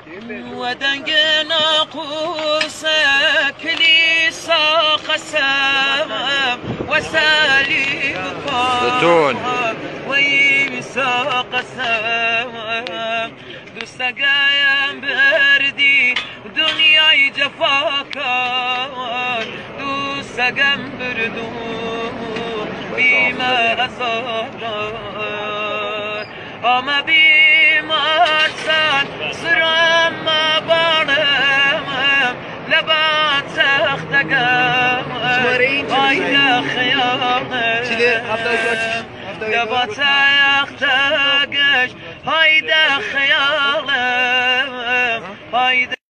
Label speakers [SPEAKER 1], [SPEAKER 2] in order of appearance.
[SPEAKER 1] ودنگ ناقوس كليسا قسم وسالي
[SPEAKER 2] زيتون
[SPEAKER 1] ويمسا قسم دوست قايم بردي دنياي جفاكان دوست قم بردو بما أصار أما بما سان سرام ما بارم لبات سختقام هايدا خيام لبات سختقش هايدا خيالم هايدا